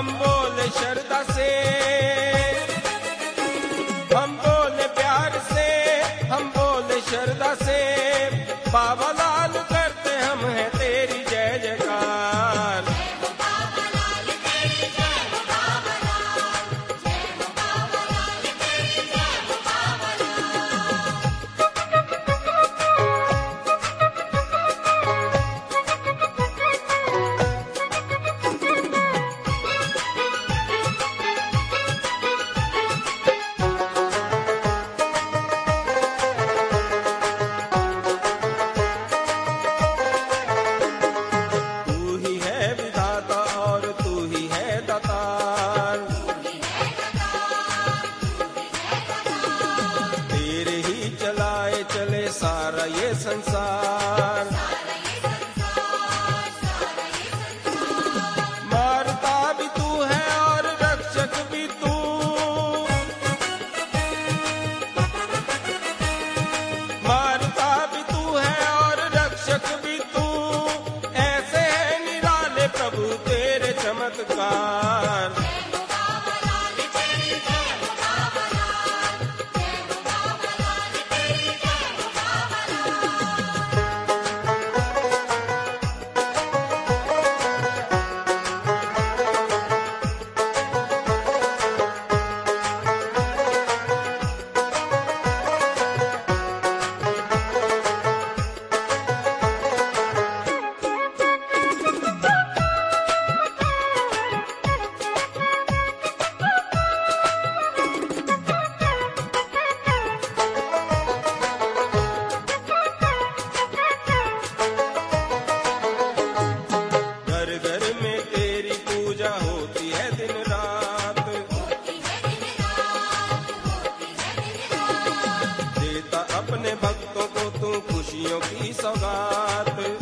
हम बोले श्रद्धा से, हम बोले प्यार से, हम बोले श्रद्धा से, बाबा लाल करते हम हैं तेरी जय जयकार। चले सारा ये संसार, मारता भी तू है और रक्षक भी तू, मारता भी तू है और रक्षक भी तू, ऐसे है निराले प्रभु तेरे चमत्कार। होती है दिन रात, देता अपने भक्तों को तू खुशियों की सौगात।